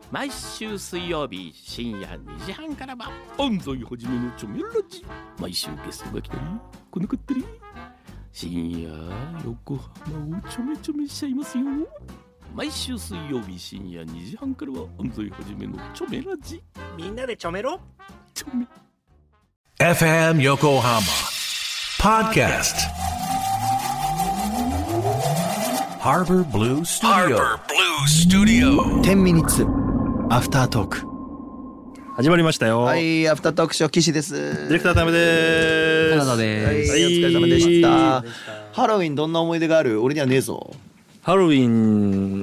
毎週水曜日深夜2時半からは安西はじめのチョメラジ。毎週ゲストが来たり来なかったり、深夜横浜をちょめちょめしちゃいますよ。毎週水曜日深夜2時半からは安西はじめのチョメラジ。 みんなでちょめろ。 チョメ FM Yokohama Podcast Harbor Blue Studio 10ミニッツアフタートーク。 始まりましたよ。 はい、アフタートークショー岸です。 ディレクタータイムです。 カナダではい、おす。 疲れ様でした。ハロウィンどんな思い出がある？俺にはねえぞ。 ハロウィン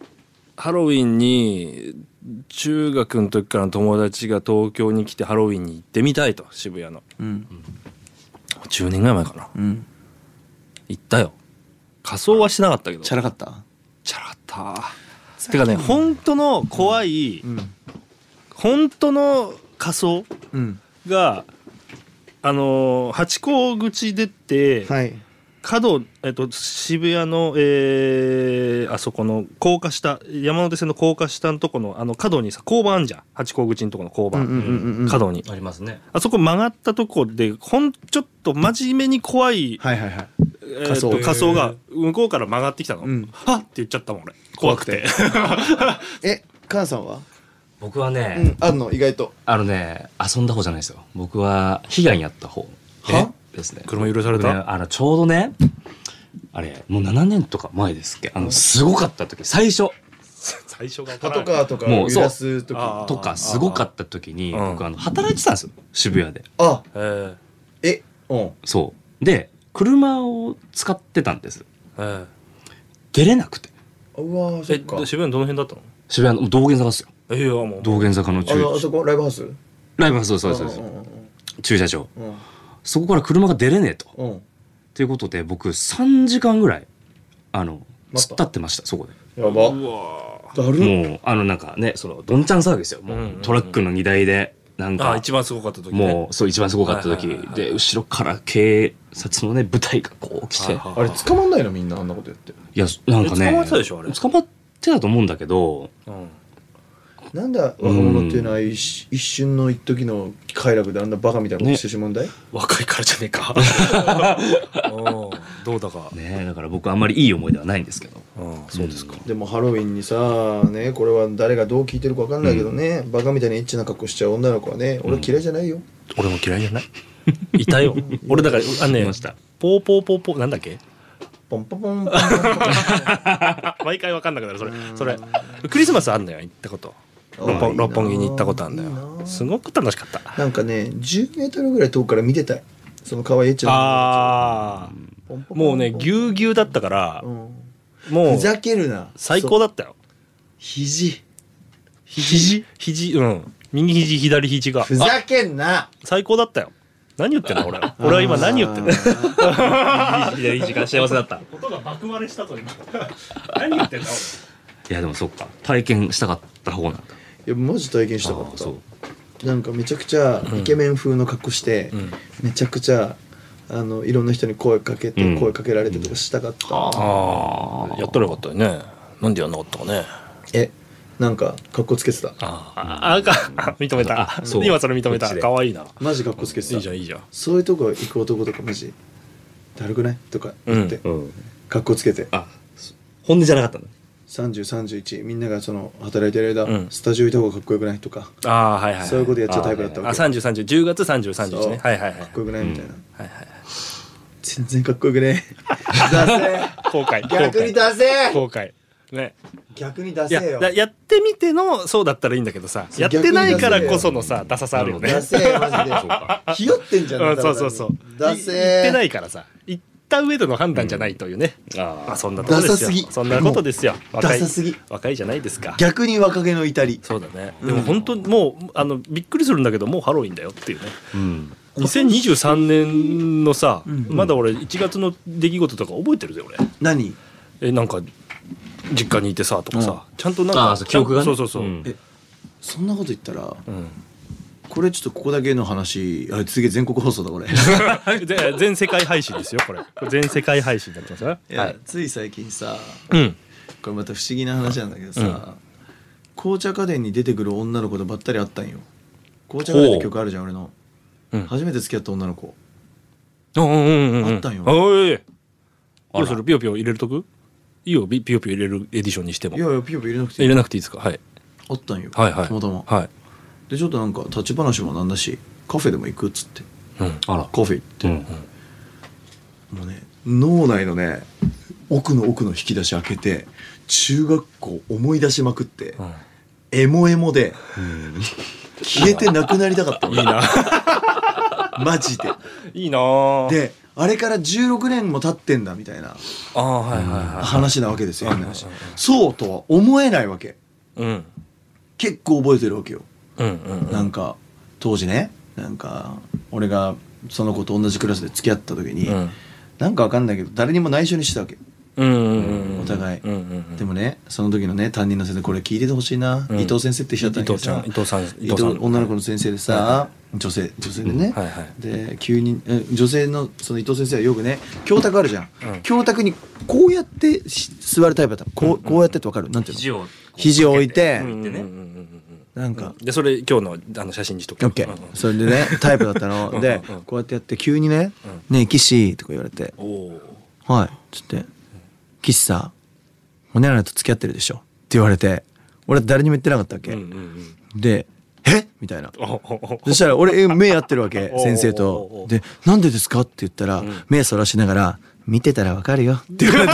に中学の時からの友達が東京に来てハロウィンに行ってみたいと、渋谷の、10年ぐらい前かな、行ったよ。仮装はしてなかったけどチャラかった？ チャラかったてかね、本当の怖い、本当の仮装が、ハチ公口出て、 はい。 角、渋谷の、あそこの高架下、山手線の高架下のとこの角にさ、交番あんじゃん。ハチ公口のとこの交番、角にありますね。 あそこ曲がったとこでちょっと真面目に怖い、 はいはいはい。 仮装が向こうから曲がってきたの、はっって言っちゃったもん俺、怖くてカンさんは？ 僕はね、 あんの意外と。 遊んだ方じゃないですよ。僕は被害に遭った方ですね。 車許された？ ね、ちょうどね、あれもう7年とか前ですっけ、すごかった時、最初がパトカーとかもう揺らす時とかすごかった時に、僕働いてたんですよ、渋谷で。 あ、 そうで車を使ってたんです。出れなくて。 うわ、そっか。 渋谷のどの辺だったの？ 渋谷の道玄坂ですよ。 もう道玄坂のあそこライブハウス？ ライブハウス、そう駐車場、そこから車が出れねえと、っていうことで僕3時間ぐらい突っ立ってました、そこで。 やば。だる。 もうなんかね、そのどんちゃん騒ぎですよ。もうトラックの荷台でなんか一番すごかった時ね。 もうそう一番すごかった時で、後ろから警察のね部隊がこう来て、 あれ捕まんないのみんなあんなことやって。 いやなんかね、 捕まってたでしょあれ。 捕まってたと思うんだけど、 なんだ若者っていうのは一瞬の一時の快楽であんなバカみたいなことしてしまうんだい？ 若いからじゃねえかどうだかね。だから僕あんまりいい思い出はないんですけど。 そうですか。 でもハロウィンにさね、これは誰がどう聞いてるか分かんないけどね、バカみたいにエッチな格好しちゃう女の子はね、俺嫌いじゃないよ。 俺も嫌いじゃないいたよ俺だからポーポーポーポーなんだっけ、 ポンポンポンポン毎回分かんなくなるそれクリスマスあんのよ、行ったこと。六本木に行ったことあるんだよ。すごく楽しかった。 なんかね10メートルぐらい遠くから見てたい、その可愛いエッチなもうねぎゅうぎゅうだったから、もうふざけるな、 最高だったよ。 肘右肘左肘がふざけんな、 最高だったよ。何言ってんの俺は今何言ってんの左肘が幸せだった。 音が爆割れしたと今何言ってんの。 いやでもそっか、体験したかった方なんだ。 いやマジ体験したかった。なんかめちゃくちゃイケメン風の格好して、めちゃくちゃいろんな人に声かけられてとかしたかった。 やったらよかったよね。なんでやんなかったかね。 なんか格好つけてた。 認めた。今それ認めた。可愛いな。 マジ格好つけてた。 いいじゃんいいじゃん。 そういうとこ行く男とかマジだるくないとか言って格好つけて。 本音じゃなかったの。 30、31みんながその働いてる間、スタジオいた方がかっこよくないとか、そういうことやっちゃうタイプだったわけ。 30、10月30、31ね。はいはいはい。 かっこよくないみたいな。全然かっこよくねえ。出せ。 後悔。 逆に出せ。 後悔。ね。 逆に出せよ。 やってみてのそうだったらいいんだけどさ、やってないからこそのさダサさあるよね。 出せよマジで。ひよってんじゃん。 そう。 出せ。 言ってないからさ。言った上での判断じゃないというね。そんなことですよ。そんなことですよ。 ダサすぎ。 若いじゃないですか。 逆に若気の至り。 そうだね。でも本当もうびっくりするんだけど、もうハロウィンだよっていうね。2023年のさ、まだ俺1月の出来事とか覚えてるぜ俺。 何？ なんか実家にいてさとかさ、ちゃんとなんか記憶がね。 そう。 そんなこと言ったら。これちょっとここだけの話、次全国放送だこれ。 全世界配信ですよこれ全世界配信になってますよ。 いや、つい最近さ、これまた不思議な話なんだけどさ、 紅茶家電に出てくる女の子とばったり会ったんよ。紅茶家電の曲あるじゃん俺の、初めて付き合った女の子あったんよ。 どうする？ピヨピヨ入れるとく？いいよ、ピヨピヨ入れるエディションにしても。 いやいやピヨピヨ入れなくていい。 入れなくていいですか？はい。 あったんよ、 はいはい、 たまたま。 はい、 でちょっとなんか立ち話もなんだしカフェでも行くっつって、あらカフェ行って、もうね脳内のね奥の引き出し開けて中学校思い出しまくって、エモエモで、消えてなくなりたかった。いいなマジでいいな。であれから16年も経ってんだみたいな話なわけですよ。そうとは思えないわけ。結構覚えてるわけよ。なんか当時ね、なんか俺がその子と同じクラスで付き合った時に、なんかわかんないけど誰にも内緒にしてたわけ。お互い。でもねその時のね担任の先生、これ聞いててほしいな、伊藤先生って人だったんだけどさ、伊藤女の子の先生でさ、女性でね、で急に女性のその伊藤先生はよくね教卓あるじゃん、教卓にこうやって座るタイプだった。こうやってってわかる？なんていうの？肘を置いてなんかでそれ今日の写真にしとく。 それでねタイプだったので、こうやってやって急にね「ねえ岸」とか言われて「はい」っつって「岸さほにゃららと付き合ってるでしょ」って言われて、俺は誰にも言ってなかったわけで「え？」みたいな。そしたら俺目合ってるわけ先生と。で「なんでですか?」って言ったら目そらしながら「見てたらわかるよ」って言われて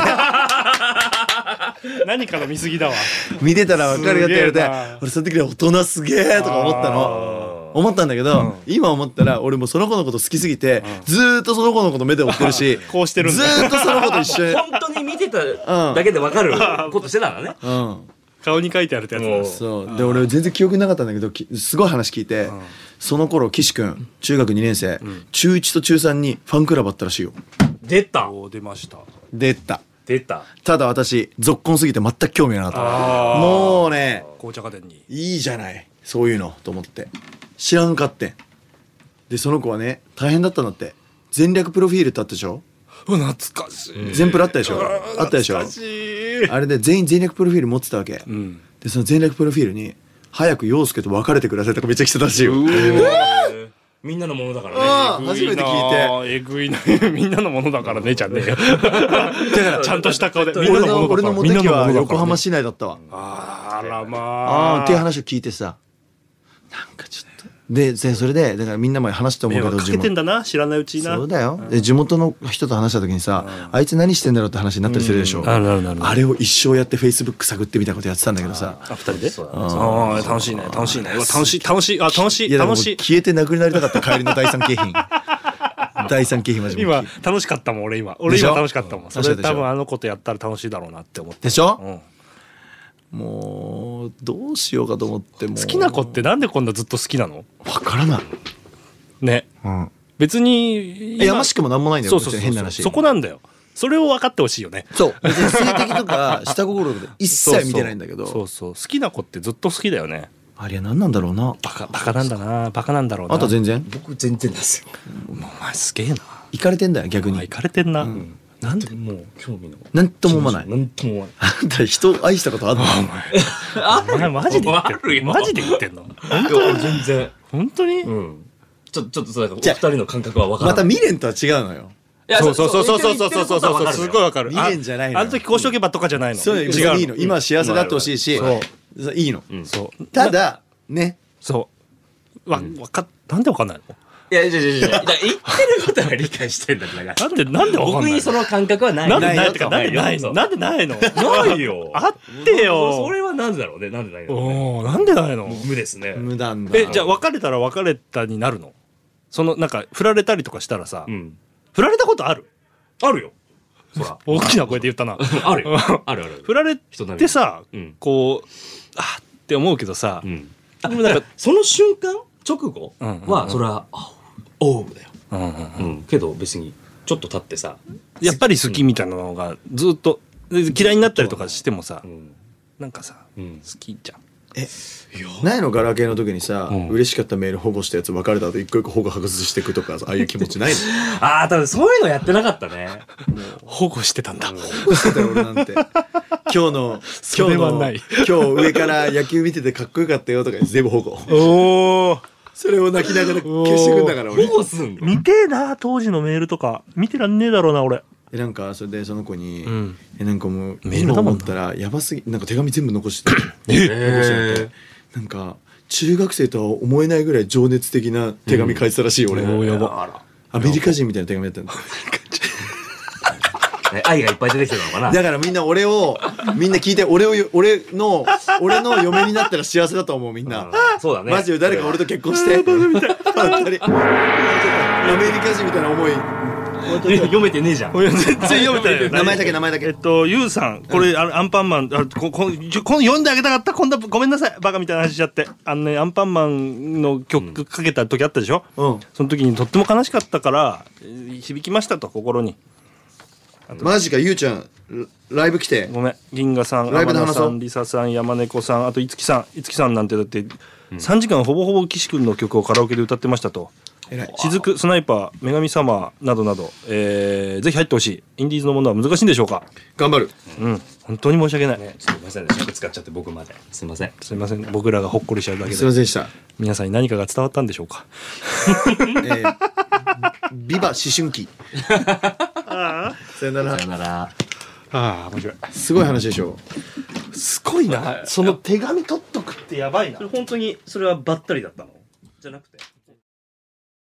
何かの見過ぎだわ。 見てたらわかるよって言われて、俺その時に大人すげえとか思ったんだけど、今思ったら俺もその子のこと好きすぎてずーっとその子のこと目で追ってるし、 こうしてるんだ。 ずーっとその子と一緒に本当に見てただけでわかることしてたんだね。 顔に書いてあるってやつだ。 そうで俺全然記憶なかったんだけど、すごい話聞いて、その頃岸くん中学2年生、中1と中3にファンクラブあったらしいよ。 出た。 出ました。 ただ私ぞっこんすぎて全く興味がなかった。もうね紅茶家電にいいじゃないそういうのと思って知らんかってん。でその子はね大変だったんだって。全略プロフィールってあったでしょ。 懐かしい。 全プロあったでしょ。あったでしょ。あれで全員全略プロフィール持ってたわけ、でその全略プロフィールに早く陽介と別れてくださいとかめっちゃ来てたらしいよ。 みんなのものだからね。 初めて聞いて。 えぐいな。みんなのものだからねじゃねえよ。だからちゃんとした顔で。 俺のモテ期は横浜市内だったわ。 あらまあ。 っていう話を聞いてさ、なんかちょっとでそれでだからみんなも話して思うけど、 かけてんだな知らないうちにな。 そうだよ。で地元の人と話した時にさ、あいつ何してんだろうって話になったりするでしょ。あれを一生やってフェイスブック探ってみたいなことやってたんだけどさ。 2人で。楽しいね楽しいね。楽しい楽しい楽しい楽しい。 消えてなくなりたかった帰りの第三景品。第三景品マジ今楽しかったもん俺今楽しかったもん。それ多分あの子とやったら楽しいだろうなって思って。 でしょ。もうどうしようかと思って。も好きな子ってなんでこんなずっと好きなの？ わからないね。別にやましくもなんもないんだよ。変な話。 そこなんだよ。それを分かってほしいよね。 そう別に性的とか下心とか一切見てないんだけど。 好きな子ってずっと好きだよね。 あれは何なんだろうな。 バカなんだな。バカなんだろうな。 あと全然。 僕全然ですよ。 お前すげえな。 イカれてんだよ逆に。 イカれてんな。 なんでもう興味のなんとも思わない。 なんとも思わない。 あんた人を愛したことあるの？ お前マジで言ってんの？ 全然本当に？ ちょっとそうだからお二人の感覚は分からない。 また未練とは違うのよ。 そうすごいわかる。 未練じゃないの。 あの時こうしとけばとかじゃないの。 そう違ういいの。今は幸せであってほしいし、いいの。ただね。 そうなんでわかんないの？ いや言ってることは理解してんだから。 なんでわかんないの？ 僕にその感覚はない。 なんでないの？ないよ。あってよ。 それはなんでだろうね。なんでないの？ なんでないの？ 無ですね。 無なんだ。 じゃあ別れたら別れたになるの？そのなんか振られたりとかしたらさ、振られたことある？ あるよ。ほら大きな声で言ったな。 あるよ。ある。 振られてさ、こうって思うけどさ、 でもなんかその瞬間直後はそれはおうだよ。けど別にちょっと経ってさ、 やっぱり好きみたいなのがずっと嫌いになったりとかしてもさ、なんかさ好きじゃん。 ないのガラケーの時にさ、嬉しかったメール保護したやつ別れた後一個一個保護剥奪していくとか、ああいう気持ちないの？ 多分そういうのやってなかったね。 保護してたんだ。 保護してたよ俺なんて。 今日上から野球見ててかっこよかったよとか全部保護。 おー、 それを泣きながら消してくんだから俺。 保護すんの？ 見てえな、当時のメールとか見てらんねえだろうな俺。 なんかそれでその子に、 んなんかもうメールだもんな今思ったらやばすぎ、なんか手紙全部残してた残してて、なんか中学生とは思えないぐらい情熱的な手紙書いてたらしい、俺。 やば。 アメリカ人みたいな手紙だったんだ。 愛がいっぱい出てきてたのかな。 だからみんな聞いて、俺の嫁になったら幸せだと思うみんな。 そうだね。 マジで誰か俺と結婚して。本当にアメリカ人みたいな思い。 読めてねえじゃん。 全然読めてない。 名前だけ。 ゆうさん、これ、アンパンマン、読んであげたかった。ごめんなさい。バカみたいな話しちゃって。アンパンマンの曲かけた時あったでしょ。その時にとっても悲しかったから、響きましたと、心に。 マジか、ゆうちゃん、ライブ来て。 ごめん。銀河さん、 ライブで話そう。 天野さん、リサさん、山猫さん、あと、いつきさんなんてだって、3時間ほぼほぼ岸君の曲をカラオケで歌ってましたと。雫、スナイパー、女神様などなど、ぜひ入ってほしい。インディーズのものは難しいんでしょうか。 頑張る。 本当に申し訳ない。 すみませんね、尺使っちゃって僕まで。すみません。 すみません。僕らがほっこりしちゃうだけで。 すみませんでした。 皆さんに何かが伝わったんでしょうか。 ビバ思春期。さよなら。 さよなら。 面白い。 すごい話でしょ。 すごいな。その手紙取っとくってやばいな。 それ本当にそれはばったりだったの？じゃなくて。